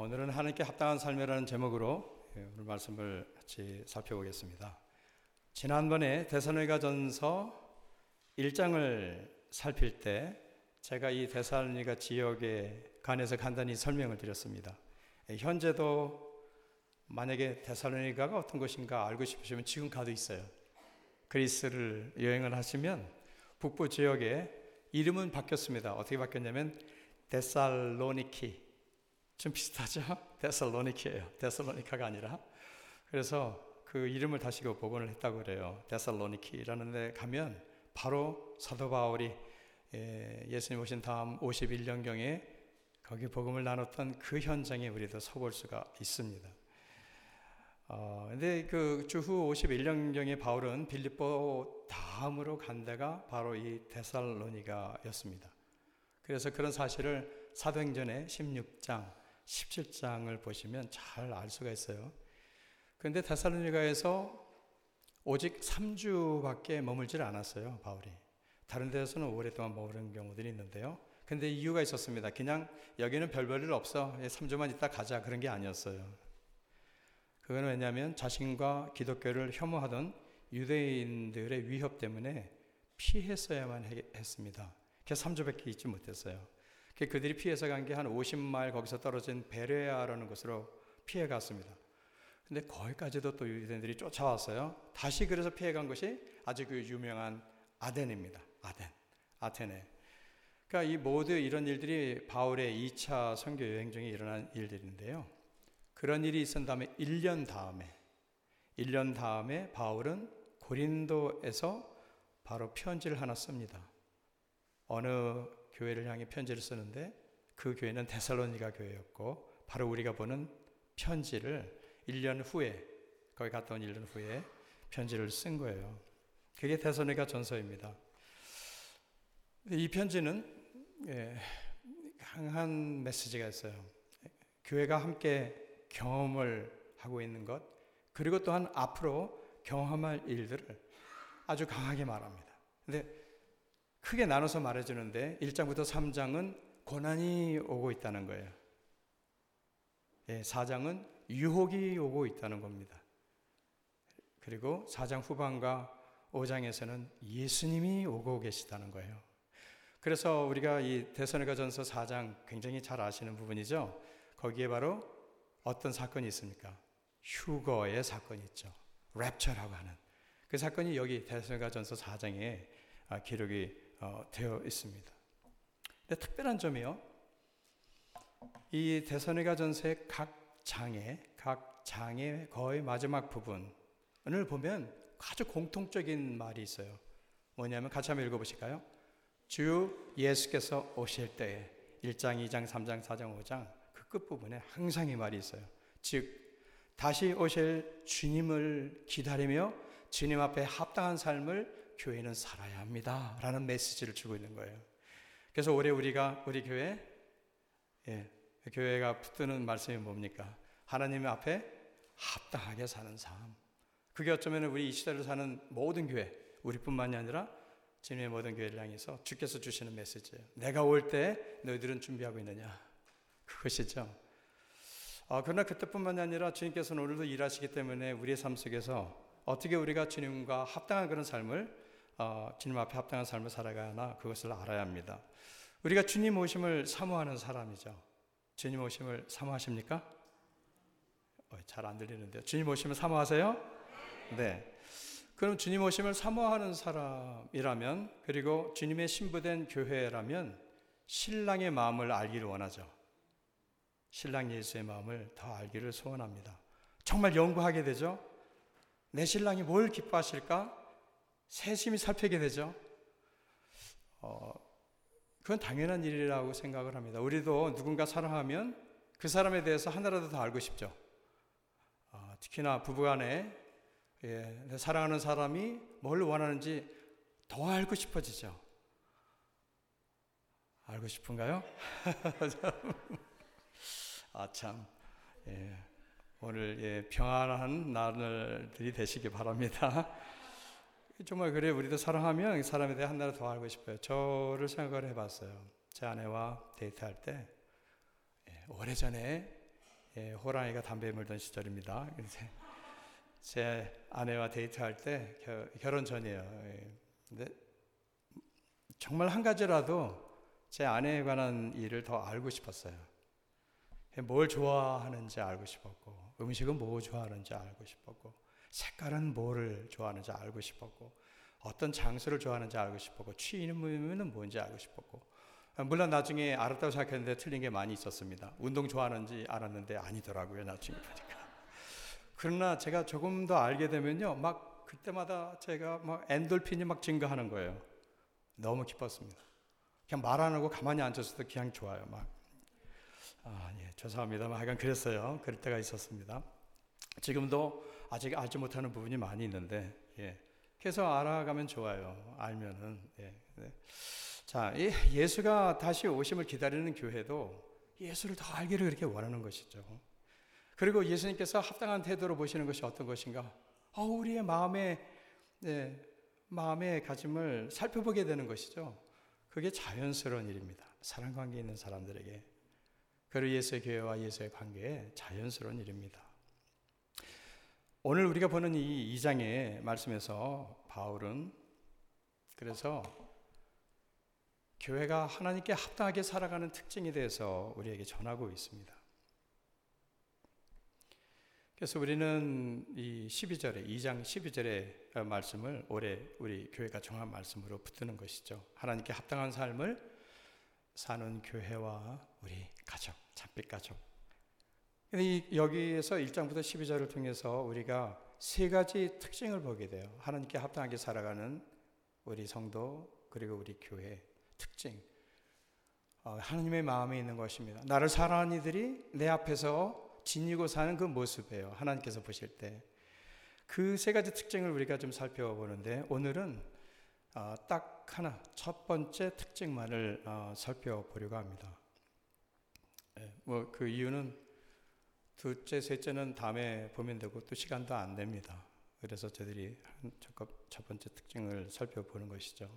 오늘은 하나님께 합당한 삶이라는 제목으로 오늘 말씀을 같이 살펴보겠습니다. 지난번에 데살로니가전서 1장을 살필 때 제가 이 데살로니가 지역에 관해서 간단히 설명을 드렸습니다. 현재도 만약에 데살로니가가 어떤 곳인가 알고 싶으시면 지금 가도 있어요. 그리스를 여행을 하시면 북부 지역에 이름은 바뀌었습니다. 어떻게 바뀌었냐면 데살로니키, 좀 비슷하죠? 데살로니키예요. 데살로니카가 아니라. 그래서 그 이름을 다시 복원을 했다고 그래요. 데살로니키라는 데 가면 바로 사도 바울이 예수님 오신 다음 51년경에 거기 복음을 나눴던 그 현장에 우리도 서볼 수가 있습니다. 근데 그 주후 51년경에 바울은 빌립보 다음으로 간 데가 바로 이 데살로니가였습니다. 그래서 그런 사실을 사도행전의 16장, 17장을 보시면 잘 알 수가 있어요. 그런데 데살로니가에서 오직 3주밖에 머물질 않았어요, 바울이. 다른 데서는 오랫동안 머무른 경우들이 있는데요. 근데 이유가 있었습니다. 그냥 여기는 별 볼 일 없어, 3주만 있다 가자, 그런 게 아니었어요. 그건 왜냐하면 자신과 기독교를 혐오하던 유대인들의 위협 때문에 피했어야만 했습니다. 그래서 3주밖에 있지 못했어요. 그들이 피해서 간 게 한 50마일 거기서 떨어진 베레아라는 곳으로 피해 갔습니다. 근데 거기까지도 또 유대인들이 쫓아왔어요. 다시 그래서 피해 간 것이 아주 그 유명한 아덴입니다. 아테네. 그러니까 이 모두 이런 일들이 바울의 2차 선교 여행 중에 일어난 일들인데요. 그런 일이 있은 다음에 1년 다음에 바울은 고린도에서 바로 편지를 하나 씁니다. 어느 교회를 향해 편지를 쓰는데 그 교회는 데살로니가 교회였고 바로 우리가 보는 편지를 1년 후에 거기 갔다 온 1년 후에 편지를 쓴 거예요. 그게 데살로니가 전서입니다. 이 편지는 강한 메시지가 있어요. 교회가 함께 경험을 하고 있는 것 그리고 또한 앞으로 경험할 일들을 아주 강하게 말합니다. 근데 크게 나눠서 말해주는데 1장부터 3장은 고난이 오고 있다는 거예요. 4장은 유혹이 오고 있다는 겁니다. 그리고 4장 후반과 5장에서는 예수님이 오고 계시다는 거예요. 그래서 우리가 이 데살로니가전서 4장 굉장히 잘 아시는 부분이죠. 거기에 바로 어떤 사건이 있습니까? 휴거의 사건이 있죠. 랩처라고 하는 그 사건이 여기 데살로니가전서 4장에 기록이 되어 있습니다. 근데 특별한 점이요. 이 데살로니가전서의 각 장의 거의 마지막 부분을 보면 아주 공통적인 말이 있어요. 뭐냐면 같이 한번 읽어보실까요? 주 예수께서 오실 때에 1장, 2장, 3장, 4장, 5장 그 끝부분에 항상 이 말이 있어요. 즉 다시 오실 주님을 기다리며 주님 앞에 합당한 삶을 교회는 살아야 합니다 라는 메시지를 주고 있는 거예요. 그래서 올해 우리 교회가 붙드는 말씀이 뭡니까? 하나님 앞에 합당하게 사는 삶. 그게 어쩌면 우리 이 시대를 사는 모든 교회, 우리뿐만이 아니라 주님의 모든 교회를 향해서 주께서 주시는 메시지예요. 내가 올 때 너희들은 준비하고 있느냐? 그것이죠. 그러나 그때뿐만이 아니라 주님께서는 오늘도 일하시기 때문에 우리의 삶 속에서 어떻게 우리가 주님과 합당한 그런 삶을 주님 앞에 합당한 삶을 살아가야 하나 그것을 알아야 합니다. 우리가 주님 오심을 사모하는 사람이죠. 주님 오심을 사모하십니까? 잘 안 들리는데요. 주님 오심을 사모하세요? 네. 그럼 주님 오심을 사모하는 사람이라면 그리고 주님의 신부된 교회라면 신랑의 마음을 알기를 원하죠. 신랑 예수의 마음을 더 알기를 소원합니다. 정말 연구하게 되죠. 내 신랑이 뭘 기뻐하실까? 세심히 살피게 되죠. 그건 당연한 일이라고 생각을 합니다. 우리도 누군가 사랑하면 그 사람에 대해서 하나라도 더 알고 싶죠. 특히나 부부간에 사랑하는 사람이 뭘 원하는지 더 알고 싶어지죠. 알고 싶은가요? 오늘 평안한 날들이 되시기 바랍니다. 정말 그래 우리도 사랑하면 사람에 대해 하나를 더 알고 싶어요. 저를 생각을 해봤어요. 제 아내와 데이트할 때 오래전에 호랑이가 담배 물던 시절입니다. 제 아내와 데이트할 때 결혼 전이에요. 근데 정말 한 가지라도 제 아내에 관한 일을 더 알고 싶었어요. 뭘 좋아하는지 알고 싶었고, 음식은 뭐 좋아하는지 알고 싶었고, 색깔은 뭐를 좋아하는지 알고 싶었고, 어떤 장소를 좋아하는지 알고 싶었고, 취미는 뭔지 알고 싶었고, 물론 나중에 알았다고 생각했는데 틀린 게 많이 있었습니다. 운동 좋아하는지 알았는데 아니더라고요, 나중에 보니까. 그러나 제가 조금 더 알게 되면요, 막 그때마다 제가 막 엔돌핀이 막 증가하는 거예요. 너무 기뻤습니다. 그냥 말 안 하고 가만히 앉았어도 그냥 좋아요. 죄송합니다만 하여간 그랬어요. 그럴 때가 있었습니다. 지금도 아직 알지 못하는 부분이 많이 있는데, 계속 알아가면 좋아요. 알면은. 자, 예수가 다시 오심을 기다리는 교회도 예수를 더 알기를 그렇게 원하는 것이죠. 그리고 예수님께서 합당한 태도로 보시는 것이 어떤 것인가? 우리의 마음의 가짐을 살펴보게 되는 것이죠. 그게 자연스러운 일입니다. 사랑관계 있는 사람들에게. 그리고 예수의 교회와 예수의 관계에 자연스러운 일입니다. 오늘 우리가 보는 이 2장의 말씀에서 바울은 그래서 교회가 하나님께 합당하게 살아가는 특징에 대해서 우리에게 전하고 있습니다. 그래서 우리는 이 12절에 2장 12절의 말씀을 올해 우리 교회가 정한 말씀으로 붙드는 것이죠. 하나님께 합당한 삶을 사는 교회와 우리 가족, 참빛 가족. 여기에서 1장부터 12절을 통해서 우리가 세 가지 특징을 보게 돼요. 하나님께 합당하게 살아가는 우리 성도 그리고 우리 교회 특징. 하나님의 마음에 있는 것입니다. 나를 사랑하는 이들이 내 앞에서 지니고 사는 그 모습이에요. 하나님께서 보실 때. 그 세 가지 특징을 우리가 좀 살펴보는데 오늘은 딱 하나, 첫 번째 특징만을 살펴보려고 합니다. 그 이유는 둘째, 셋째는 다음에 보면 되고 또 시간도 안 됩니다. 그래서 저희들이 첫 번째 특징을 살펴보는 것이죠.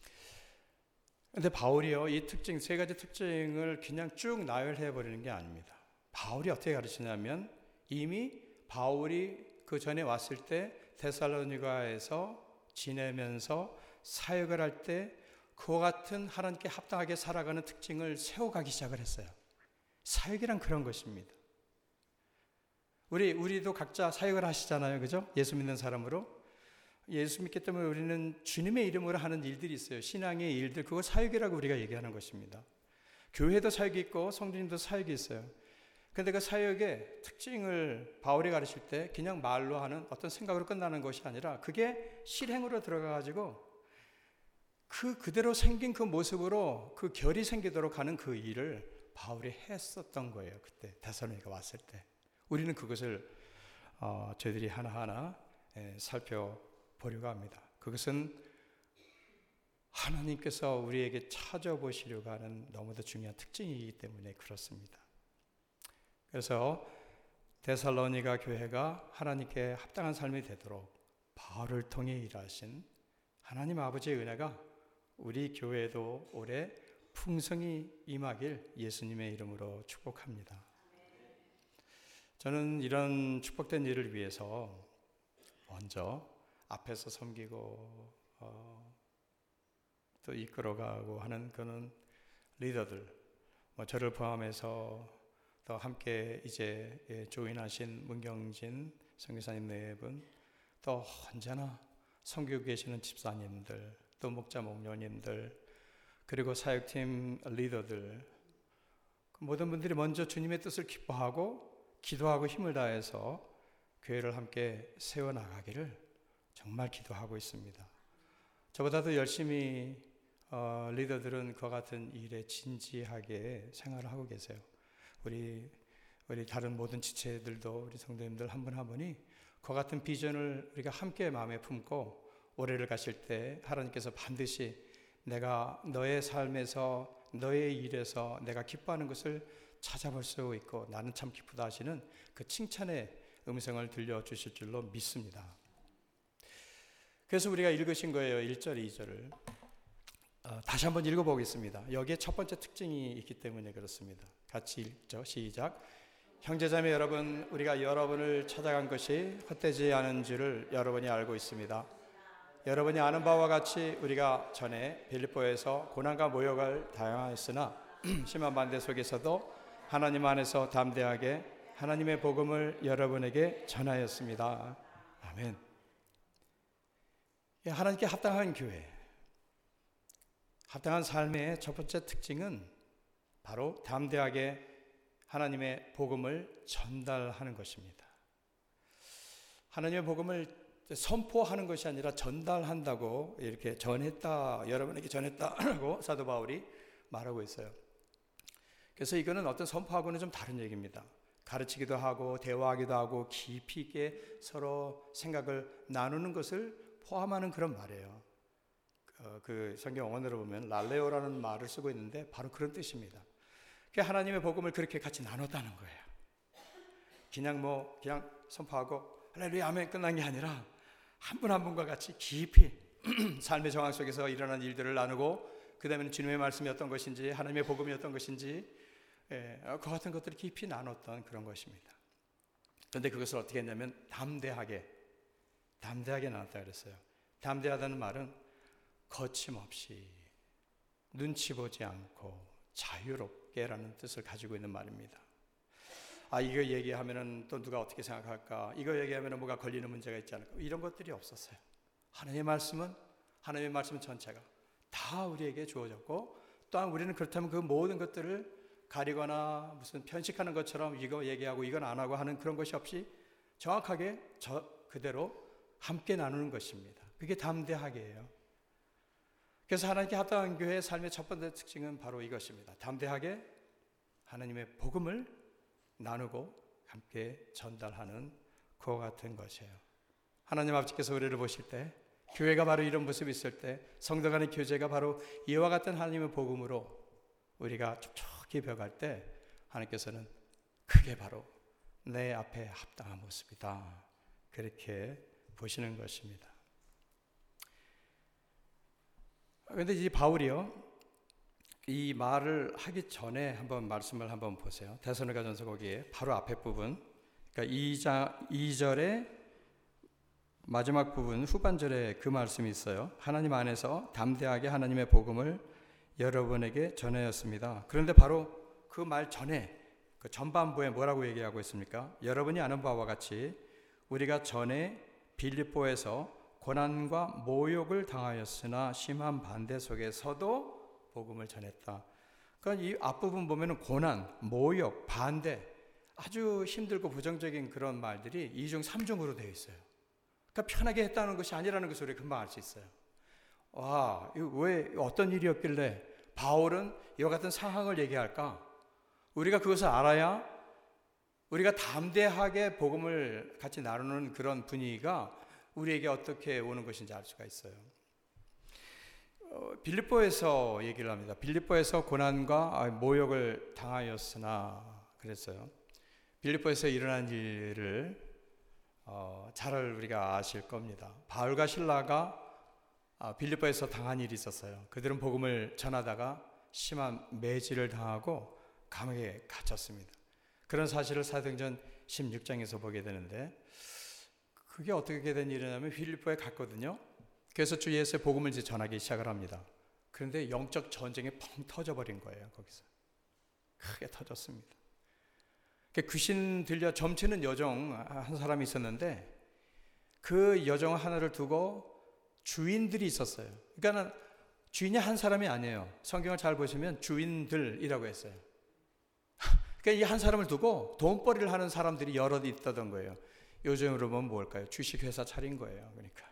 근데 바울이요, 이 특징, 세 가지 특징을 그냥 쭉 나열해 버리는 게 아닙니다. 바울이 어떻게 가르치냐면 이미 바울이 그 전에 왔을 때 데살로니가에서 지내면서 사역을 할 때 그와 같은 하나님께 합당하게 살아가는 특징을 세워가기 시작을 했어요. 사역이란 그런 것입니다. 우리도 각자 사역을 하시잖아요. 그죠? 예수 믿는 사람으로. 예수 믿기 때문에 우리는 주님의 이름으로 하는 일들이 있어요. 신앙의 일들, 그거 사역이라고 우리가 얘기하는 것입니다. 교회도 사역이 있고 성도님도 사역이 있어요. 그런데 그 사역의 특징을 바울이 가르칠 때 그냥 말로 하는 어떤 생각으로 끝나는 것이 아니라 그게 실행으로 들어가가지고 그대로 생긴 그 모습으로 그 결이 생기도록 하는 그 일을 바울이 했었던 거예요. 그때 데살로니가 왔을 때. 우리는 그것을 저희들이 하나하나 살펴보려고 합니다. 그것은 하나님께서 우리에게 찾아보시려고 하는 너무도 중요한 특징이기 때문에 그렇습니다. 그래서 데살로니가 교회가 하나님께 합당한 삶이 되도록 바울을 통해 일하신 하나님 아버지의 은혜가 우리 교회에도 올해 풍성히 임하길 예수님의 이름으로 축복합니다. 저는 이런 축복된 일을 위해서 먼저 앞에서 섬기고 또 이끌어가고 하는 그런 리더들, 저를 포함해서 또 함께 이제 조인하신 문경진 선교사님 네 분, 또 언제나 섬기고 계시는 집사님들, 또 목자 목녀님들, 그리고 사역팀 리더들, 모든 분들이 먼저 주님의 뜻을 기뻐하고 기도하고 힘을 다해서 교회를 함께 세워나가기를 정말 기도하고 있습니다. 저보다도 열심히 리더들은 그와 같은 일에 진지하게 생활을 하고 계세요. 우리 다른 모든 지체들도 우리 성도님들 한 분 한 분이 그와 같은 비전을 우리가 함께 마음에 품고 올해를 가실 때 하나님께서 반드시 내가 너의 삶에서 너의 일에서 내가 기뻐하는 것을 찾아볼 수 있고 나는 참 기쁘다 하시는 그 칭찬의 음성을 들려주실 줄로 믿습니다. 그래서 우리가 읽으신 거예요. 1절, 2절을. 다시 한번 읽어보겠습니다. 여기에 첫 번째 특징이 있기 때문에 그렇습니다. 같이 읽죠. 시작. 형제자매 여러분, 우리가 여러분을 찾아간 것이 헛되지 않은 줄을 여러분이 알고 있습니다. 여러분이 아는 바와 같이 우리가 전에 빌립보에서 고난과 모욕을 당하였으나 심한 반대 속에서도 하나님 안에서 담대하게 하나님의 복음을 여러분에게 전하였습니다. 아멘. 하나님께 합당한 교회, 합당한 삶의 첫 번째 특징은 바로 담대하게 하나님의 복음을 전달하는 것입니다. 하나님의 복음을 선포하는 것이 아니라 전달한다고, 이렇게 전했다, 여러분에게 전했다라고 사도 바울이 말하고 있어요. 그래서 이거는 어떤 선포하고는 좀 다른 얘기입니다. 가르치기도 하고 대화하기도 하고 깊이 있게 서로 생각을 나누는 것을 포함하는 그런 말이에요. 그 성경 원어로 보면 랄레오라는 말을 쓰고 있는데 바로 그런 뜻입니다. 하나님의 복음을 그렇게 같이 나눴다는 거예요. 그냥 선포하고 할렐루야 아멘 끝난 게 아니라 한 분 한 분과 같이 깊이 삶의 정황 속에서 일어난 일들을 나누고, 그 다음에는 주님의 말씀이 어떤 것인지, 하나님의 복음이 어떤 것인지, 그 같은 것들을 깊이 나눴던 그런 것입니다. 그런데 그것을 어떻게 했냐면 담대하게 나눴다 그랬어요. 담대하다는 말은 거침없이, 눈치 보지 않고 자유롭게라는 뜻을 가지고 있는 말입니다. 이거 얘기하면은 또 누가 어떻게 생각할까? 이거 얘기하면은 뭐가 걸리는 문제가 있지 않을까? 이런 것들이 없었어요. 하나님의 말씀은 전체가 다 우리에게 주어졌고, 또한 우리는 그렇다면 그 모든 것들을 가리거나 무슨 편식하는 것처럼 이거 얘기하고 이건 안 하고 하는 그런 것이 없이 정확하게 그대로 함께 나누는 것입니다. 그게 담대하게예요. 그래서 하나님께 합당한 교회의 삶의 첫 번째 특징은 바로 이것입니다. 담대하게 하나님의 복음을 나누고 함께 전달하는 그와 같은 것이에요. 하나님 아버지께서 우리를 보실 때, 교회가 바로 이런 모습이 있을 때, 성도 간의 교제가 바로 이와 같은 하나님의 복음으로 우리가 촉촉히 벼갈 때, 하나님께서는 그게 바로 내 앞에 합당한 모습이다, 그렇게 보시는 것입니다. 그런데 이 바울이요, 이 말을 하기 전에 말씀을 한번 보세요. 데살로니가전서 거기에 바로 앞에 부분, 그러니까 2절의 마지막 부분 후반절에 그 말씀이 있어요. 하나님 안에서 담대하게 하나님의 복음을 여러분에게 전하였습니다. 그런데 바로 그 말 전에, 그 전반부에 뭐라고 얘기하고 있습니까? 여러분이 아는 바와 같이 우리가 전에 빌립보에서 고난과 모욕을 당하였으나 심한 반대 속에서도 복음을 전했다. 그러니까 이 앞부분 보면은 고난, 모욕, 반대, 아주 힘들고 부정적인 그런 말들이 2중 3중으로 되어 있어요. 그러니까 편하게 했다는 것이 아니라는 것을 우리가 금방 알 수 있어요. 이거 왜 어떤 일이었길래 바울은 이와 같은 상황을 얘기할까? 우리가 그것을 알아야 우리가 담대하게 복음을 같이 나누는 그런 분위기가 우리에게 어떻게 오는 것인지 알 수가 있어요. 빌립보에서 얘기를 합니다. 빌립보에서 고난과 모욕을 당하였으나 그랬어요. 빌립보에서 일어난 일을 잘 우리가 아실 겁니다. 바울과 실라가 빌립보에서 당한 일이 있었어요. 그들은 복음을 전하다가 심한 매질을 당하고 감옥에 갇혔습니다. 그런 사실을 사도행전 16장에서 보게 되는데, 그게 어떻게 된 일이냐면 빌립보에 갔거든요. 그래서 주 예수의 복음을 이제 전하기 시작을 합니다. 그런데 영적 전쟁이 펑 터져버린 거예요. 거기서 크게 터졌습니다. 귀신 들려 점치는 여종 한 사람이 있었는데, 그 여종 하나를 두고 주인들이 있었어요. 그러니까 주인이 한 사람이 아니에요. 성경을 잘 보시면 주인들이라고 했어요. 그러니까 이 한 사람을 두고 돈벌이를 하는 사람들이 여럿 있다던 거예요. 요즘으로 보면 뭘까요? 주식회사 차린 거예요. 그러니까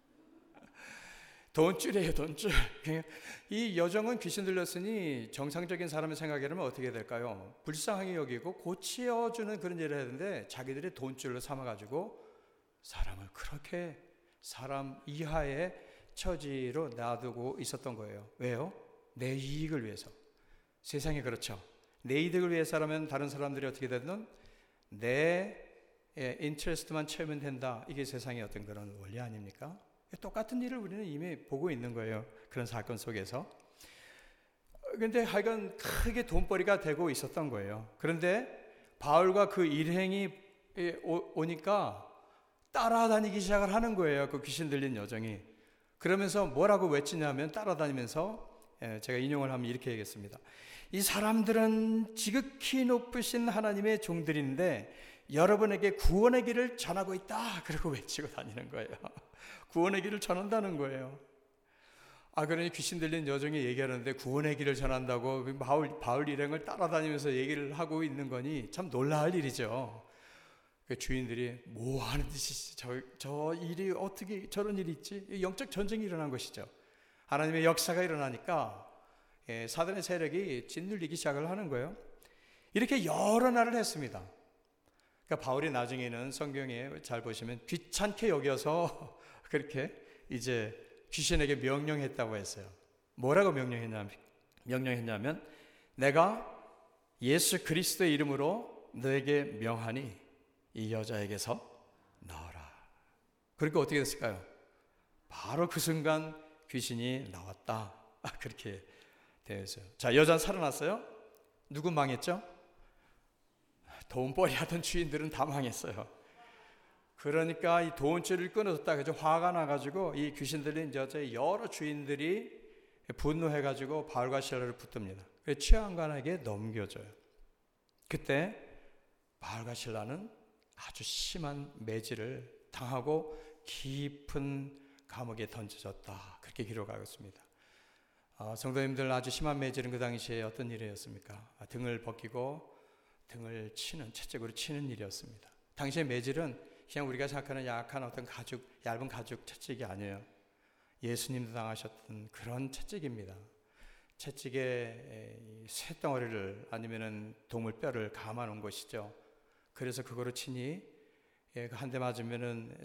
돈줄이에요, 돈줄. 이 여종은 귀신 들렸으니 정상적인 사람의 생각이라면 어떻게 될까요? 불쌍하게 여기고 고치어주는 그런 일을 했는데, 자기들이 돈줄로 삼아가지고 사람을 그렇게 사람 이하의 처지로 놔두고 있었던 거예요. 왜요? 내 이익을 위해서. 세상이 그렇죠. 내 이득을 위해서라면 다른 사람들이 어떻게 되든 내 인트레스트만 채우면 된다. 이게 세상의 어떤 그런 원리 아닙니까? 똑같은 일을 우리는 이미 보고 있는 거예요. 그런 사건 속에서. 그런데 하여간 크게 돈벌이가 되고 있었던 거예요. 그런데 바울과 그 일행이 오니까 따라다니기 시작을 하는 거예요. 그 귀신 들린 여정이. 그러면서 뭐라고 외치냐면 따라다니면서 제가 인용을 하면 이렇게 얘기했습니다. 이 사람들은 지극히 높으신 하나님의 종들인데 여러분에게 구원의 길을 전하고 있다. 그러고 외치고 다니는 거예요. 구원의 길을 전한다는 거예요. 그러니 귀신 들린 여종이 얘기하는데 구원의 길을 전한다고 바울 일행을 따라다니면서 얘기를 하고 있는 거니 참 놀라울 일이죠. 그 주인들이 뭐 하는 짓이지? 저 일이 어떻게 저런 일이 있지? 영적 전쟁이 일어난 것이죠. 하나님의 역사가 일어나니까 사단의 세력이 짓눌리기 시작을 하는 거예요. 이렇게 여러 날을 했습니다. 그러니까 바울이 나중에는 성경에 잘 보시면 귀찮게 여겨서 그렇게 이제 귀신에게 명령했다고 했어요. 뭐라고 명령했냐면 내가 예수 그리스도의 이름으로 너에게 명하니 이 여자에게서 나와라. 그러니까 어떻게 됐을까요? 바로 그 순간 귀신이 나왔다. 그렇게 되어 있어요. 자, 여자는 살아났어요. 누구 망했죠? 돈벌이 하던 주인들은 다 망했어요. 그러니까 이 돈줄을 끊어줬다. 그래서 화가 나가지고 이 귀신 들린 여자의 여러 주인들이 분노해가지고 바울과 실라를 붙듭니다. 그래서 치안관에게 넘겨줘요. 그때 바울과 실라는 아주 심한 매질을 당하고 깊은 감옥에 던져졌다. 그렇게 기록하고 있습니다. 성도님들, 아주 심한 매질은 그 당시에 어떤 일이었습니까? 등을 벗기고 등을 치는, 채찍으로 치는 일이었습니다. 당시의 매질은 그냥 우리가 생각하는 약한 어떤 얇은 가죽 채찍이 아니에요. 예수님도 당하셨던 그런 채찍입니다. 채찍에 쇠덩어리를 아니면은 동물 뼈를 감아 놓은 것이죠. 그래서 그거로 치니 한 대 맞으면은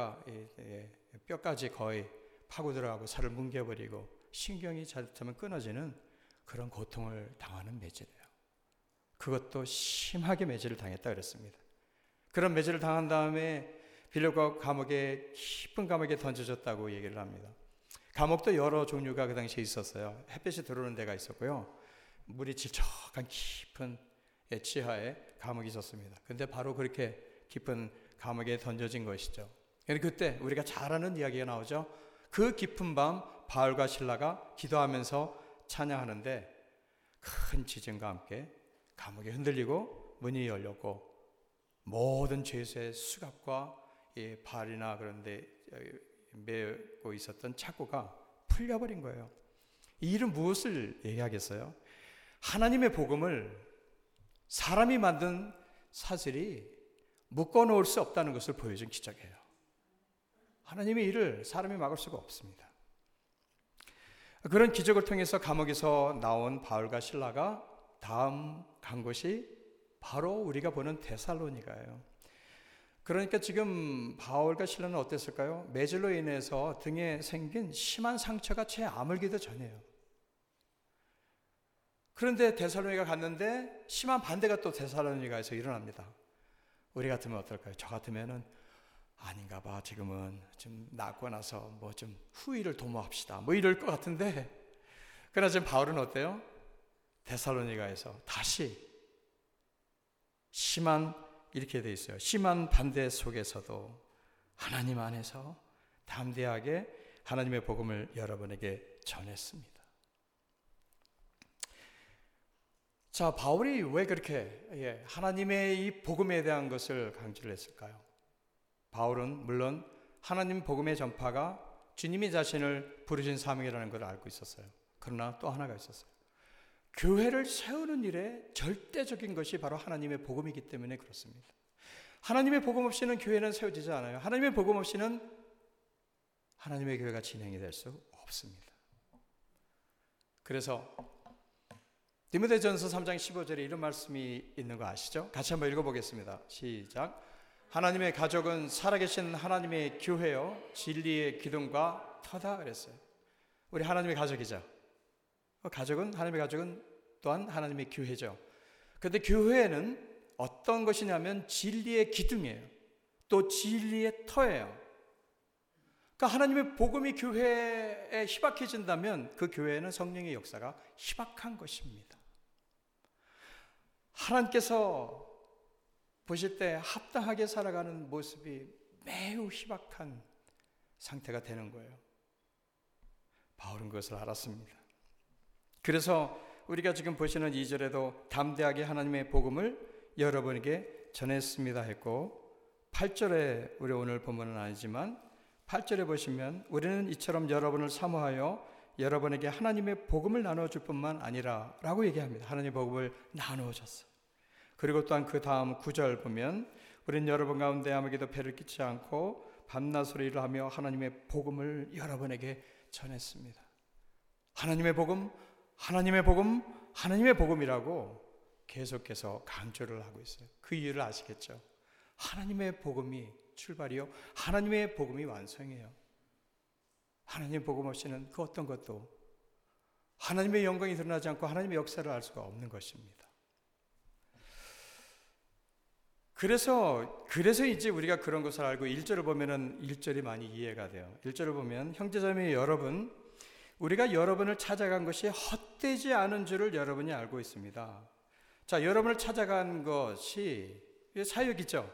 뼈까지 거의 파고 들어가고 살을 뭉개버리고 신경이 잘못하면 끊어지는 그런 고통을 당하는 매질이에요. 그것도 심하게 매질을 당했다 그랬습니다. 그런 매질을 당한 다음에 빌립보 감옥에 깊은 감옥에 던져졌다고 얘기를 합니다. 감옥도 여러 종류가 그 당시에 있었어요. 햇빛이 들어오는 데가 있었고요. 물이 질척한 깊은 지하에 감옥이 있었습니다. 근데 바로 그렇게 깊은 감옥에 던져진 것이죠. 그때 우리가 잘 아는 이야기가 나오죠. 그 깊은 밤 바울과 실라가 기도하면서 찬양하는데 큰 지진과 함께 감옥이 흔들리고 문이 열렸고 모든 죄수의 수갑과 발이나 그런데 메고 있었던 착고가 풀려버린 거예요. 이 일은 무엇을 얘기하겠어요? 하나님의 복음을 사람이 만든 사슬이 묶어놓을 수 없다는 것을 보여준 기적이에요. 하나님의 일을 사람이 막을 수가 없습니다. 그런 기적을 통해서 감옥에서 나온 바울과 실라가 다음 간 곳이 바로 우리가 보는 데살로니가예요. 그러니까 지금 바울과 실라는 어땠을까요? 매질로 인해서 등에 생긴 심한 상처가 채 아물기도 전이에요. 그런데 데살로니가 갔는데 심한 반대가 또 데살로니가에서 일어납니다. 우리 같으면 어떨까요? 저 같으면은 아닌가 봐. 지금은 좀 낫고 나서 뭐 좀 후일을 도모합시다. 뭐 이럴 것 같은데, 그러나 지금 바울은 어때요? 데살로니가에서 다시 이렇게 돼 있어요. 심한 반대 속에서도 하나님 안에서 담대하게 하나님의 복음을 여러분에게 전했습니다. 자, 바울이 왜 그렇게 하나님의 이 복음에 대한 것을 강조를 했을까요? 바울은 물론 하나님 복음의 전파가 주님이 자신을 부르신 사명이라는 걸 알고 있었어요. 그러나 또 하나가 있었어요. 교회를 세우는 일에 절대적인 것이 바로 하나님의 복음이기 때문에 그렇습니다. 하나님의 복음 없이는 교회는 세워지지 않아요. 하나님의 복음 없이는 하나님의 교회가 진행이 될 수 없습니다. 그래서 디모데전서 3장 15절에 이런 말씀이 있는 거 아시죠? 같이 한번 읽어보겠습니다. 시작. 하나님의 가족은 살아계신 하나님의 교회요 진리의 기둥과 터다 그랬어요. 우리 하나님의 가족이죠. 하나님의 가족은 또한 하나님의 교회죠. 그런데 교회는 어떤 것이냐면 진리의 기둥이에요. 또 진리의 터예요. 그러니까 하나님의 복음이 교회에 희박해진다면 그 교회에는 성령의 역사가 희박한 것입니다. 하나님께서 보실 때 합당하게 살아가는 모습이 매우 희박한 상태가 되는 거예요. 바울은 그것을 알았습니다. 그래서 우리가 지금 보시는 2절에도 담대하게 하나님의 복음을 여러분에게 전했습니다 했고, 8절에 우리 오늘 본문은 아니지만 8절에 보시면 우리는 이처럼 여러분을 사모하여 여러분에게 하나님의 복음을 나누어줄 뿐만 아니라 라고 얘기합니다. 하나님의 복음을 나누어줬어요. 그리고 또한 그 다음 9절 보면 우리는 여러분 가운데 아무에게도 배를 끼치지 않고 밤낮으로 일을 하며 하나님의 복음을 여러분에게 전했습니다. 하나님의 복음, 하나님의 복음, 하나님의 복음이라고 계속해서 강조를 하고 있어요. 그 이유를 아시겠죠? 하나님의 복음이 출발이요, 하나님의 복음이 완성이에요. 하나님의 복음 없이는 그 어떤 것도 하나님의 영광이 드러나지 않고 하나님의 역사를 알 수가 없는 것입니다. 그래서 이제 우리가 그런 것을 알고 1절을 보면은 1절이 많이 이해가 돼요. 1절을 보면 형제자매 여러분, 우리가 여러분을 찾아간 것이 헛되지 않은 줄을 여러분이 알고 있습니다. 자, 여러분을 찾아간 것이 사역이죠.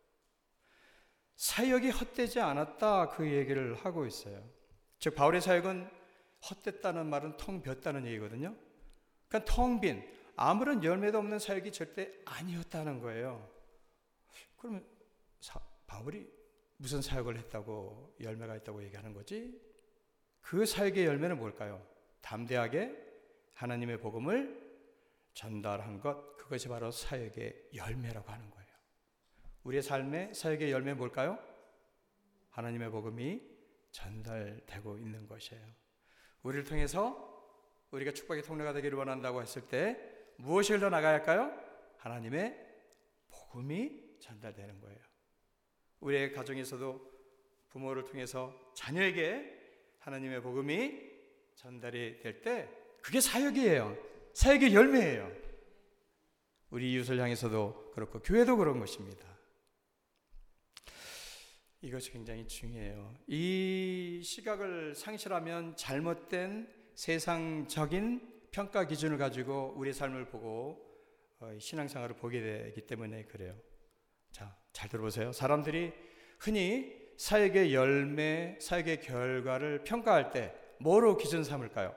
사역이 헛되지 않았다, 그 얘기를 하고 있어요. 즉 바울의 사역은 헛됐다는 말은 텅 비었다는 얘기거든요. 그러니까 텅 빈 아무런 열매도 없는 사역이 절대 아니었다는 거예요. 그러면 바울이 무슨 사역을 했다고 열매가 있다고 얘기하는 거지? 그 사역의 열매는 뭘까요? 담대하게 하나님의 복음을 전달한 것, 그것이 바로 사역의 열매라고 하는 거예요. 우리의 삶의 사역의 열매는 뭘까요? 하나님의 복음이 전달되고 있는 것이에요. 우리를 통해서 우리가 축복의 통로가 되기를 원한다고 했을 때 무엇이 흘러나가야 할까요? 하나님의 복음이 전달되는 거예요. 우리의 가정에서도 부모를 통해서 자녀에게 하나님의 복음이 전달이 될 때 그게 사역이에요. 사역의 열매예요. 우리 이웃을 향해서도 그렇고 교회도 그런 것입니다. 이것이 굉장히 중요해요. 이 시각을 상실하면 잘못된 세상적인 평가 기준을 가지고 우리의 삶을 보고 신앙생활을 보게 되기 때문에 그래요. 자, 잘 들어보세요. 사람들이 흔히 사역의 열매, 사역의 결과를 평가할 때 뭐로 기준 삼을까요?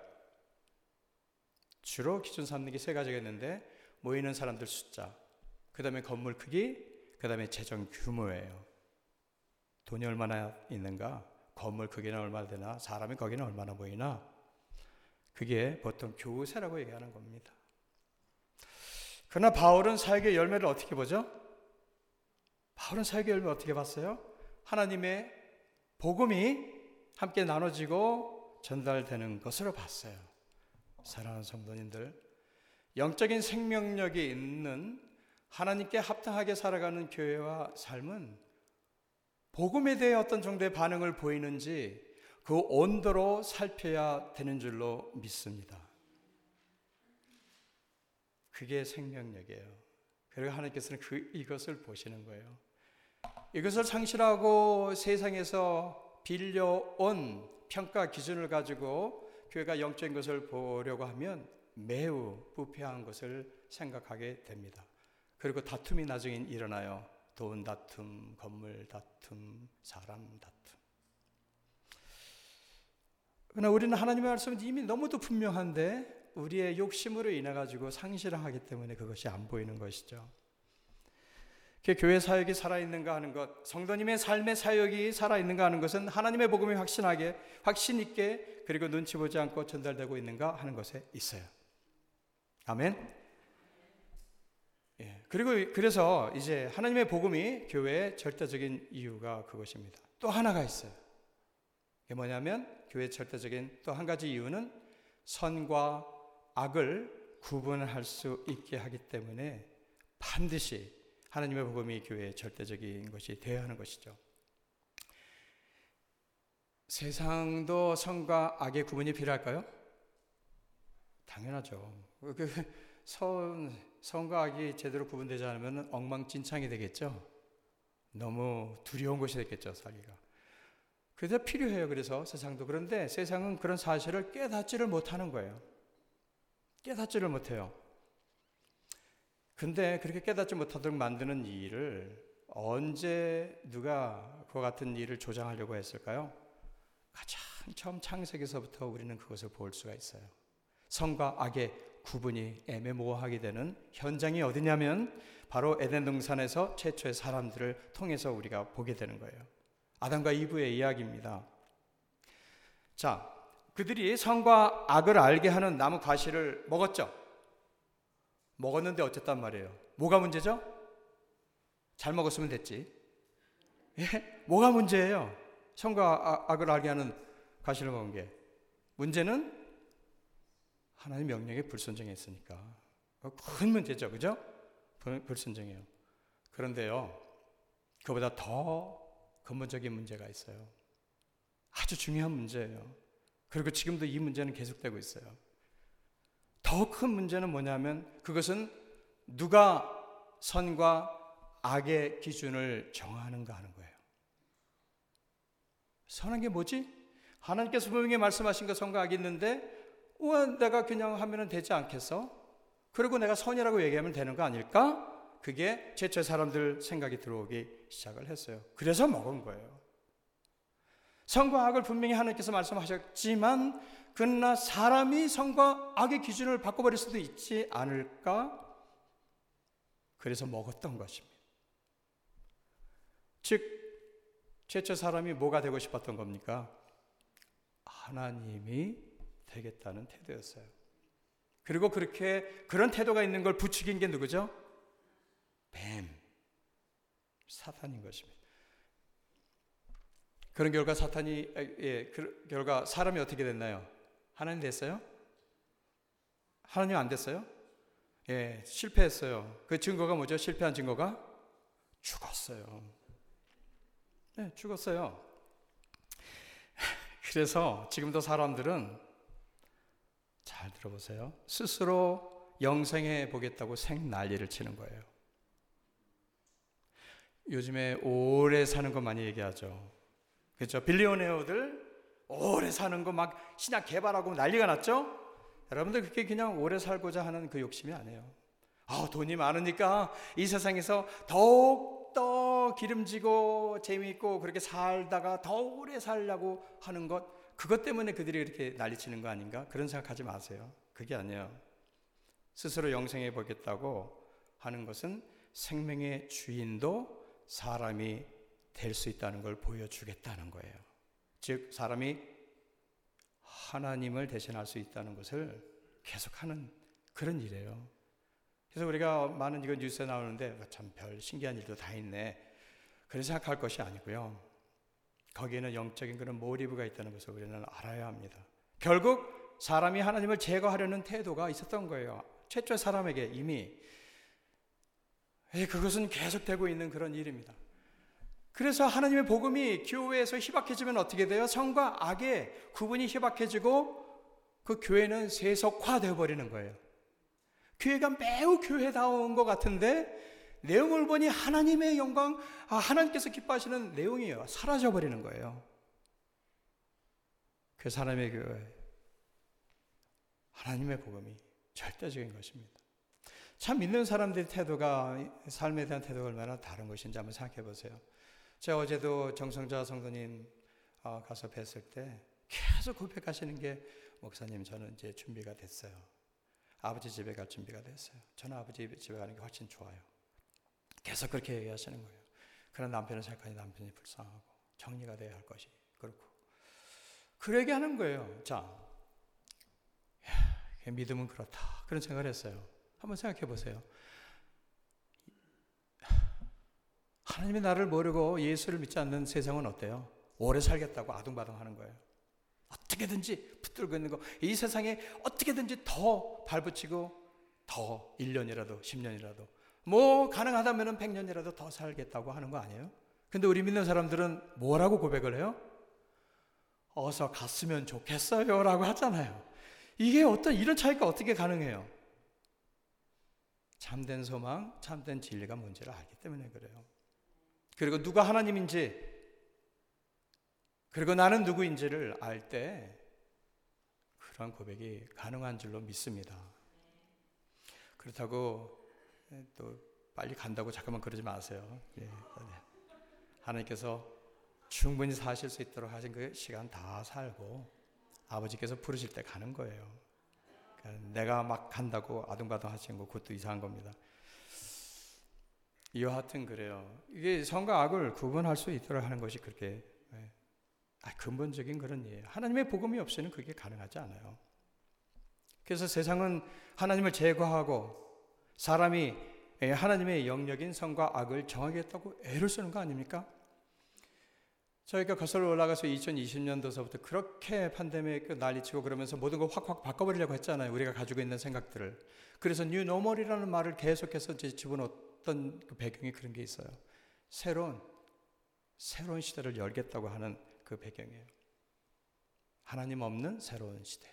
주로 기준 삼는 게 세 가지가 있는데 모이는 사람들 숫자, 그 다음에 건물 크기, 그 다음에 재정 규모예요. 돈이 얼마나 있는가, 건물 크기는 얼마나 되나, 사람이 거기는 얼마나 모이나, 그게 보통 교세라고 얘기하는 겁니다. 그러나 바울은 사역의 열매를 어떻게 보죠? 바울은 사역의 열매를 어떻게 봤어요? 하나님의 복음이 함께 나눠지고 전달되는 것으로 봤어요. 사랑하는 성도님들, 영적인 생명력이 있는 하나님께 합당하게 살아가는 교회와 삶은 복음에 대해 어떤 정도의 반응을 보이는지 그 온도로 살펴야 되는 줄로 믿습니다. 그게 생명력이에요. 그리고 하나님께서는 이것을 보시는 거예요. 이것을 상실하고 세상에서 빌려온 평가 기준을 가지고 교회가 영적인 것을 보려고 하면 매우 부패한 것을 생각하게 됩니다. 그리고 다툼이 나중엔 일어나요. 돈 다툼, 건물 다툼, 사람 다툼. 그러나 우리는 하나님의 말씀은 이미 너무도 분명한데 우리의 욕심으로 인해 가지고 상실하기 때문에 그것이 안 보이는 것이죠. 교회 사역이 살아있는가 하는 것, 성도님의 삶의 사역이 살아있는가 하는 것은 하나님의 복음이 확신하게, 확신 있게, 그리고 눈치 보지 않고 전달되고 있는가 하는 것에 있어요. 아멘. 예. 그래서 이제 하나님의 복음이 교회의 절대적인 이유가 그것입니다. 또 하나가 있어요. 그게 뭐냐면 교회의 절대적인 또 한 가지 이유는 선과 악을 구분할 수 있게 하기 때문에 반드시 하나님의 복음이 교회의 절대적인 것이 되어야 하는 것이죠. 세상도 선과 악의 구분이 필요할까요? 당연하죠. 선과 악이 제대로 구분되지 않으면 엉망진창이 되겠죠. 너무 두려운 것이 되겠죠, 살기가. 그래서 필요해요. 그래서 세상도. 그런데 세상은 그런 사실을 깨닫지를 못하는 거예요. 깨닫지를 못해요. 근데 그렇게 깨닫지 못하도록 만드는 이 일을 언제 누가 그와 같은 일을 조장하려고 했을까요? 가장 처음 창세기에서부터 우리는 그것을 볼 수가 있어요. 선과 악의 구분이 애매모호하게 되는 현장이 어디냐면 바로 에덴 동산에서 최초의 사람들을 통해서 우리가 보게 되는 거예요. 아담과 이브의 이야기입니다. 자, 그들이 선과 악을 알게 하는 나무 과실을 먹었죠. 먹었는데 어쨌단 말이에요. 뭐가 문제죠? 잘 먹었으면 됐지. 예? 뭐가 문제예요? 선과 악을 알게 하는 과실을 먹은 게. 문제는 하나님 명령에 불순종했으니까. 큰 문제죠. 그죠? 불순종이에요. 그런데요, 그보다 더 근본적인 문제가 있어요. 아주 중요한 문제예요. 그리고 지금도 이 문제는 계속되고 있어요. 더 큰 문제는 뭐냐면 그것은 누가 선과 악의 기준을 정하는가 하는 거예요. 선한 게 뭐지? 하나님께서 분명히 말씀하신 거 선과 악이 있는데 내가 그냥 하면 되지 않겠어? 그리고 내가 선이라고 얘기하면 되는 거 아닐까? 그게 최초의 사람들 생각이 들어오기 시작을 했어요. 그래서 먹은 거예요. 선과 악을 분명히 하나님께서 말씀하셨지만 그러나 사람이 선과 악의 기준을 바꿔버릴 수도 있지 않을까? 그래서 먹었던 것입니다. 즉 최초 사람이 뭐가 되고 싶었던 겁니까? 하나님이 되겠다는 태도였어요. 그리고 그런 태도가 있는 걸 부추긴 게 누구죠? 뱀, 사탄인 것입니다. 그런 결과 결과 사람이 어떻게 됐나요? 하나님 됐어요? 하나님 안 됐어요? 예, 실패했어요. 그 증거가 뭐죠? 실패한 증거가? 죽었어요. 네, 죽었어요. 그래서 지금도 사람들은 잘 들어보세요. 스스로 영생해 보겠다고 생난리를 치는 거예요. 요즘에 오래 사는 거 많이 얘기하죠. 그렇죠? 빌리오네어들 오래 사는 거 막 신약 개발하고 난리가 났죠? 여러분들 그게 그냥 오래 살고자 하는 그 욕심이 아니에요. 돈이 많으니까 이 세상에서 더욱더 기름지고 재미있고 그렇게 살다가 더 오래 살려고 하는 그것 때문에 그들이 이렇게 난리치는 거 아닌가? 그런 생각하지 마세요. 그게 아니에요. 스스로 영생해 보겠다고 하는 것은 생명의 주인도 사람이 될 수 있다는 걸 보여주겠다는 거예요. 즉 사람이 하나님을 대신할 수 있다는 것을 계속하는 그런 일이에요. 그래서 우리가 많은 이거 뉴스에 나오는데 참 별 신기한 일도 다 있네, 그런 생각할 것이 아니고요. 거기에는 영적인 그런 모티브가 있다는 것을 우리는 알아야 합니다. 결국 사람이 하나님을 제거하려는 태도가 있었던 거예요. 최초의 사람에게 이미. 그것은 계속되고 있는 그런 일입니다. 그래서 하나님의 복음이 교회에서 희박해지면 어떻게 돼요? 선과 악의 구분이 희박해지고 그 교회는 세속화되어 버리는 거예요. 교회가 매우 교회다운 것 같은데 내용을 보니 하나님의 영광, 하나님께서 기뻐하시는 내용이에요. 사라져 버리는 거예요. 그 사람의 교회, 하나님의 복음이 절대적인 것입니다. 참 믿는 사람들의 태도가, 삶에 대한 태도가 얼마나 다른 것인지 한번 생각해 보세요. 제가 어제도 정성자 성도님 가서 뵀을 때 계속 고백하시는 게, 목사님 저는 이제 준비가 됐어요. 아버지 집에 갈 준비가 됐어요. 저는 아버지 집에 가는 게 훨씬 좋아요. 계속 그렇게 얘기하시는 거예요. 그런 남편을 생각하니 남편이 불쌍하고 정리가 돼야 할 것이 그렇고, 그 얘기하는 거예요. 자, 믿음은 그렇다, 그런 생각을 했어요. 한번 생각해 보세요. 하나님의 나를 모르고 예수를 믿지 않는 세상은 어때요? 오래 살겠다고 아둥바둥하는 거예요. 어떻게든지 붙들고 있는 거, 이 세상에 어떻게든지 더 발붙이고 더 1년이라도 10년이라도 뭐 가능하다면 100년이라도 더 살겠다고 하는 거 아니에요? 근데 우리 믿는 사람들은 뭐라고 고백을 해요? 어서 갔으면 좋겠어요 라고 하잖아요. 이게 이런 차이가 어떻게 가능해요? 참된 소망, 참된 진리가 뭔지를 알기 때문에 그래요. 그리고 누가 하나님인지, 그리고 나는 누구인지를 알 때 그런 고백이 가능한 줄로 믿습니다. 그렇다고 또 빨리 간다고 잠깐만 그러지 마세요. 예. 하나님께서 충분히 사실 수 있도록 하신 그 시간 다 살고 아버지께서 부르실 때 가는 거예요. 그러니까 내가 막 간다고 아둥바둥 하시는 거 그것도 이상한 겁니다. 여하튼 그래요. 이게 선과 악을 구분할 수 있도록 하는 것이 그렇게 근본적인 그런 일이에요. 하나님의 복음이 없이는 그게 가능하지 않아요. 그래서 세상은 하나님을 제거하고 사람이 하나님의 영역인 선과 악을 정하겠다고 애를 쓰는 거 아닙니까? 저희가 거슬러 올라가서 2020년도서부터 그렇게 팬데믹 난리치고 그러면서 모든 걸 확 바꿔버리려고 했잖아요. 우리가 가지고 있는 생각들을. 그래서 뉴 노멀이라는 말을 계속해서 집어넣었던 그 배경이 그런 게 있어요. 새로운 시대를 열겠다고 하는 그 배경이에요. 하나님 없는 새로운 시대.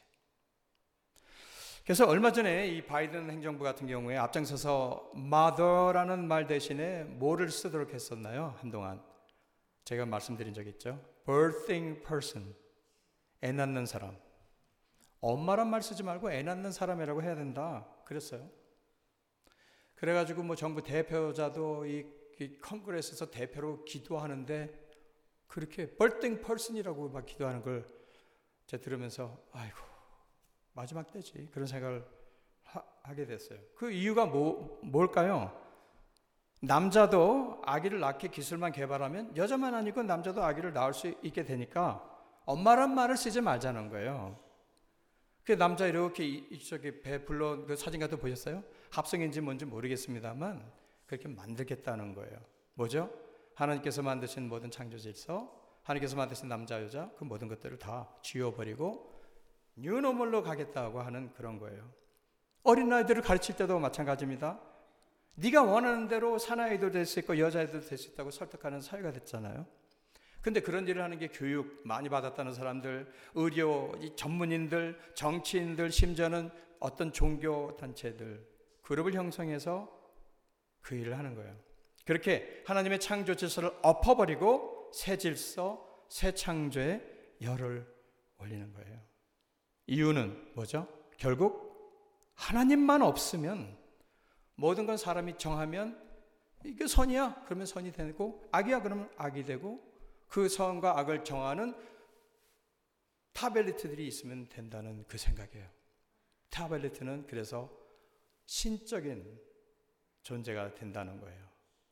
그래서 얼마 전에 이 바이든 행정부 같은 경우에 앞장서서 mother라는 말 대신에 뭐를 쓰도록 했었나요? 한동안 제가 말씀드린 적 있죠. birthing person, 애 낳는 사람. 엄마란 말 쓰지 말고 애 낳는 사람이라고 해야 된다 그랬어요. 그래가지고 뭐 정부 대표자도 이 컨그레스에서 대표로 기도하는데 그렇게 birthing person이라고 막 기도하는 걸 제가 들으면서 아이고 마지막 때지 그런 생각을 하게 됐어요. 그 이유가 뭘까요? 남자도 아기를 낳게 기술만 개발하면 여자만 아니고 남자도 아기를 낳을 수 있게 되니까 엄마란 말을 쓰지 말자는 거예요. 그 남자 이렇게 저기 배 불러 그 사진 같은 거 보셨어요? 합성인지 뭔지 모르겠습니다만 그렇게 만들겠다는 거예요. 뭐죠? 하나님께서 만드신 모든 창조 질서, 하나님께서 만드신 남자 여자 그 모든 것들을 다 지워버리고 뉴노멀로 가겠다고 하는 그런 거예요. 어린아이들을 가르칠 때도 마찬가지입니다. 네가 원하는 대로 사나이도 될 수 있고 여자애도 될 수 있다고 설득하는 사회가 됐잖아요. 근데 그런 일을 하는 게 교육 많이 받았다는 사람들, 의료 전문인들, 정치인들, 심지어는 어떤 종교 단체들 그룹을 형성해서 그 일을 하는 거예요. 그렇게 하나님의 창조 질서를 엎어버리고 새 질서, 새 창조의 열을 올리는 거예요. 이유는 뭐죠? 결국 하나님만 없으면 모든 건 사람이 정하면 이게 선이야 그러면 선이 되고 악이야 그러면 악이 되고 그 선과 악을 정하는 타벨리트들이 있으면 된다는 그 생각이에요. 타벨리트는 그래서 신적인 존재가 된다는 거예요.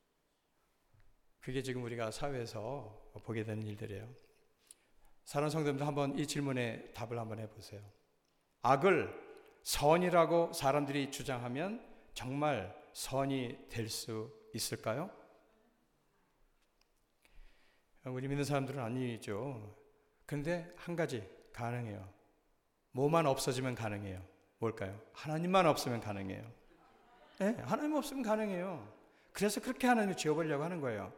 그게 지금 우리가 사회에서 보게 되는 일들이에요. 사랑하는 성도님들 한번 이 질문에 답을 한번 해보세요. 악을 선이라고 사람들이 주장하면 정말 선이 될 수 있을까요? 우리 믿는 사람들은 아니죠. 그런데 한 가지 가능해요. 뭐만 없어지면 가능해요. 뭘까요? 하나님만 없으면 가능해요. 네, 하나님 없으면 가능해요. 그래서 그렇게 하나님을 지어보려고 하는 거예요.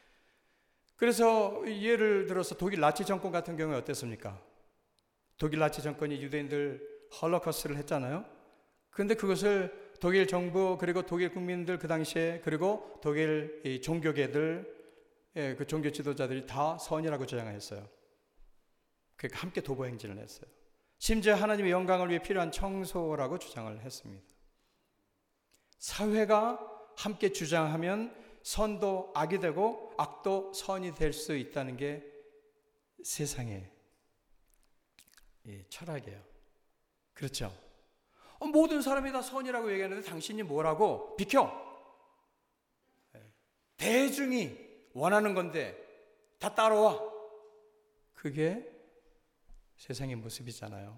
그래서 예를 들어서 독일 나치 정권 같은 경우에 어땠습니까? 독일 나치 정권이 유대인들 헐로코스트를 했잖아요. 그런데 그것을 독일 정부 그리고 독일 국민들 그 당시에 그리고 독일 이 종교계들 그 종교 지도자들이 다 선이라고 주장했어요. 그러니까 함께 도보 행진을 했어요. 심지어 하나님의 영광을 위해 필요한 청소라고 주장을 했습니다. 사회가 함께 주장하면 선도 악이 되고 악도 선이 될 수 있다는 게 세상의 철학이에요. 그렇죠? 모든 사람이 다 선이라고 얘기하는데 당신이 뭐라고? 비켜! 대중이 원하는 건데 다 따라와. 그게 세상의 모습이잖아요.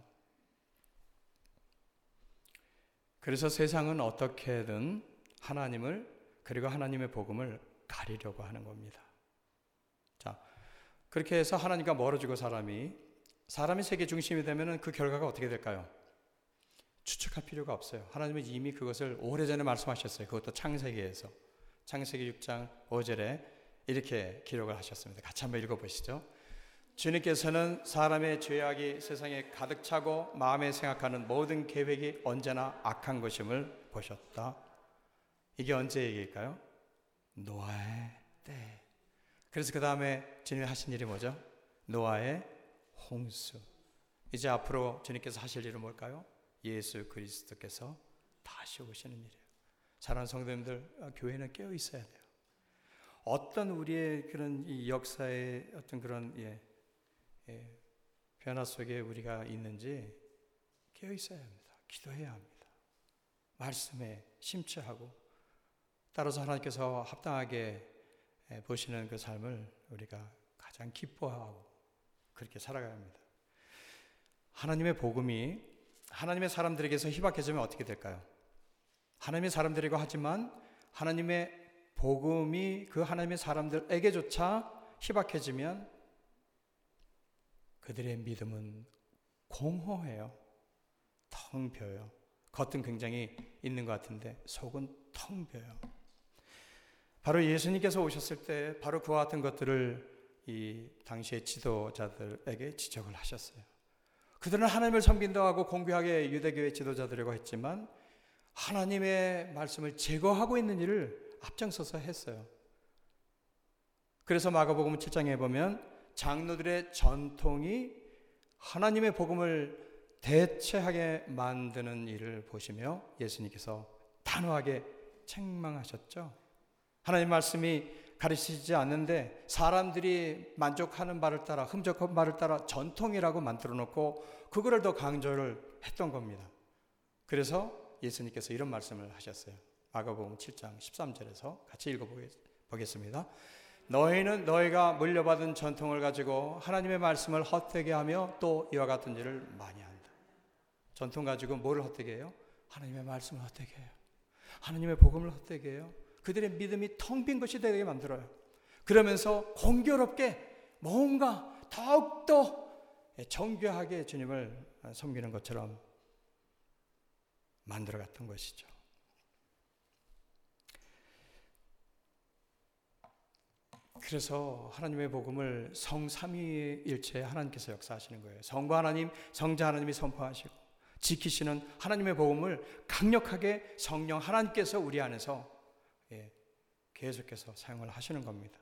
그래서 세상은 어떻게든 하나님을 그리고 하나님의 복음을 가리려고 하는 겁니다. 자, 그렇게 해서 하나님과 멀어지고 사람이 세계 중심이 되면 그 결과가 어떻게 될까요? 추측할 필요가 없어요. 하나님은 이미 그것을 오래전에 말씀하셨어요. 그것도 창세기에서. 창세기 6장 5절에 이렇게 기록을 하셨습니다. 같이 한번 읽어보시죠. 주님께서는 사람의 죄악이 세상에 가득 차고 마음에 생각하는 모든 계획이 언제나 악한 것임을 보셨다. 이게 언제 얘기일까요? 노아의 때. 그래서 그 다음에 주님이 하신 일이 뭐죠? 노아의 홍수. 이제 앞으로 주님께서 하실 일은 뭘까요? 예수 그리스도께서 다시 오시는 일이에요. 사랑하는 성도님들, 교회는 깨어 있어야 돼요. 어떤 우리의 그런 이 역사의 어떤 그런 변화 속에 우리가 있는지 깨어 있어야 합니다. 기도해야 합니다. 말씀에 심취하고, 따라서 하나님께서 합당하게 보시는 그 삶을 우리가 가장 기뻐하고 그렇게 살아가야 합니다. 하나님의 복음이 하나님의 사람들에게서 희박해지면 어떻게 될까요? 하나님의 사람들이고 하지만 하나님의 복음이 그 하나님의 사람들에게조차 희박해지면 그들의 믿음은 공허해요. 텅 비어요. 겉은 굉장히 있는 것 같은데 속은 텅 비어요. 바로 예수님께서 오셨을 때 바로 그와 같은 것들을 이 당시의 지도자들에게 지적을 하셨어요. 그들은 하나님을 섬긴다고 하고 공교하게 유대교의 지도자들이라고 했지만 하나님의 말씀을 제거하고 있는 일을 앞장서서 했어요. 그래서 마가복음 7장에 보면 장로들의 전통이 하나님의 복음을 대체하게 만드는 일을 보시며 예수님께서 단호하게 책망하셨죠. 하나님 말씀이 가르치지 않는데 사람들이 만족하는 바를 따라, 흠적한 바를 따라 전통이라고 만들어 놓고 그거를 더 강조를 했던 겁니다. 그래서 예수님께서 이런 말씀을 하셨어요. 마가복음 7장 13절에서 같이 읽어보겠습니다. 너희는 너희가 물려받은 전통을 가지고 하나님의 말씀을 헛되게 하며 또 이와 같은 일을 많이 한다. 전통 가지고 뭐를 헛되게 해요? 하나님의 말씀을 헛되게 해요. 하나님의 복음을 헛되게 해요. 그들의 믿음이 텅 빈 것이 되게 만들어요. 그러면서 공교롭게 뭔가 더욱더 정교하게 주님을 섬기는 것처럼 만들어갔던 것이죠. 그래서 하나님의 복음을 성삼위일체에 하나님께서 역사하시는 거예요. 성부 하나님, 성자 하나님이 선포하시고 지키시는 하나님의 복음을 강력하게 성령 하나님께서 우리 안에서 계속해서 사용을 하시는 겁니다.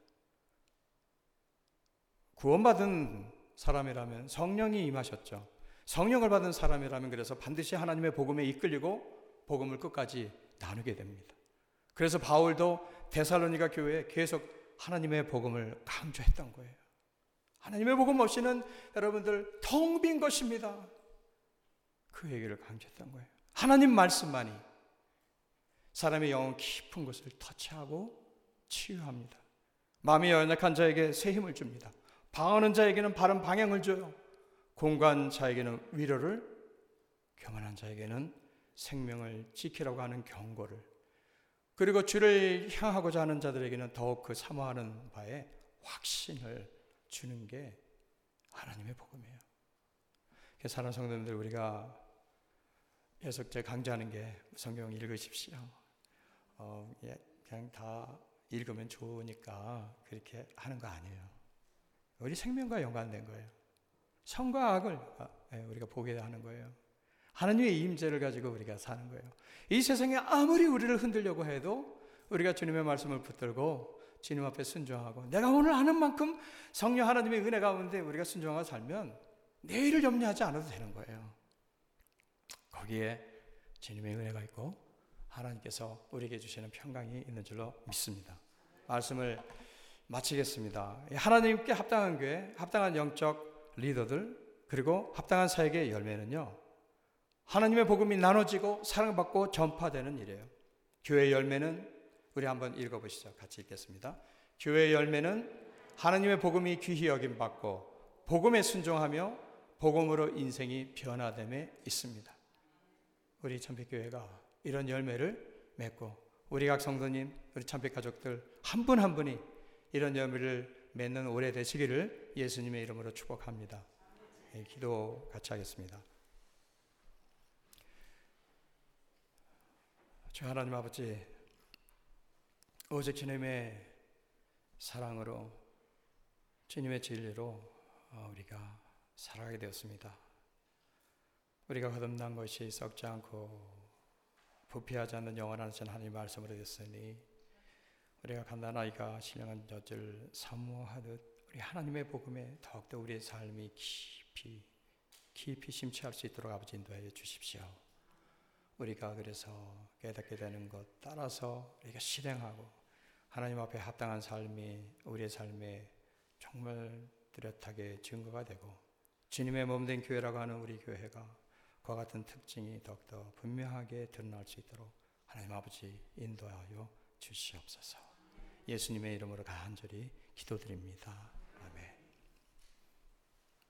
구원받은 사람이라면 성령이 임하셨죠. 성령을 받은 사람이라면 그래서 반드시 하나님의 복음에 이끌리고 복음을 끝까지 나누게 됩니다. 그래서 바울도 데살로니가 교회에 계속 하나님의 복음을 강조했던 거예요. 하나님의 복음 없이는 여러분들 텅 빈 것입니다. 그 얘기를 강조했던 거예요. 하나님 말씀만이 사람의 영혼 깊은 곳을 터치하고 치유합니다. 마음이 연약한 자에게 새 힘을 줍니다. 방언하는 자에게는 바른 방향을 줘요. 공고한 자에게는 위로를, 교만한 자에게는 생명을 지키라고 하는 경고를, 그리고 주를 향하고자 하는 자들에게는 더욱 그 사모하는 바에 확신을 주는 게 하나님의 복음이에요. 사랑하는 성도님들, 우리가 계속 강조하는 게 성경 읽으십시오. 그냥 다 읽으면 좋으니까 그렇게 하는 거 아니에요. 우리 생명과 연관된 거예요. 선과 악을 우리가 보게 하는 거예요. 하나님의 임재를 가지고 우리가 사는 거예요. 이 세상에 아무리 우리를 흔들려고 해도 우리가 주님의 말씀을 붙들고 주님 앞에 순종하고 내가 오늘 하는 만큼 성령 하나님의 은혜 가운데 우리가 순종하고 살면 내일을 염려하지 않아도 되는 거예요. 거기에 주님의 은혜가 있고 하나님께서 우리에게 주시는 평강이 있는 줄로 믿습니다. 말씀을 마치겠습니다. 하나님께 합당한 교회, 합당한 영적 리더들, 그리고 합당한 사역의 열매는요, 하나님의 복음이 나눠지고 사랑받고 전파되는 일이에요. 교회의 열매는 우리 한번 읽어보시죠. 같이 읽겠습니다. 교회의 열매는 하나님의 복음이 귀히 여김받고 복음에 순종하며 복음으로 인생이 변화됨에 있습니다. 우리 참빛교회가 이런 열매를 맺고 우리 각 성도님, 우리 참빛 가족들 한 분 한 분이 이런 열매를 맺는 올해 되시기를 예수님의 이름으로 축복합니다. 기도 같이 하겠습니다. 주 하나님 아버지, 오직 주님의 사랑으로, 주님의 진리로 우리가 살아가게 되었습니다. 우리가 거듭난 것이 썩지 않고 부패하지 않는 영원한 하나님의 말씀으로 됐으니 우리가 갓난아이가 신령한 젖을 사모하듯 우리 하나님의 복음에 더욱더 우리의 삶이 깊이 심취할 수 있도록 아버지 인도하여 주십시오. 우리가 그래서 깨닫게 되는 것 따라서 우리가 실행하고 하나님 앞에 합당한 삶이 우리의 삶에 정말 뚜렷하게 증거가 되고 주님의 몸된 교회라고 하는 우리 교회가 그와 같은 특징이 더욱더 분명하게 드러날 수 있도록 하나님 아버지 인도하여 주시옵소서. 예수님의 이름으로 간절히 기도드립니다.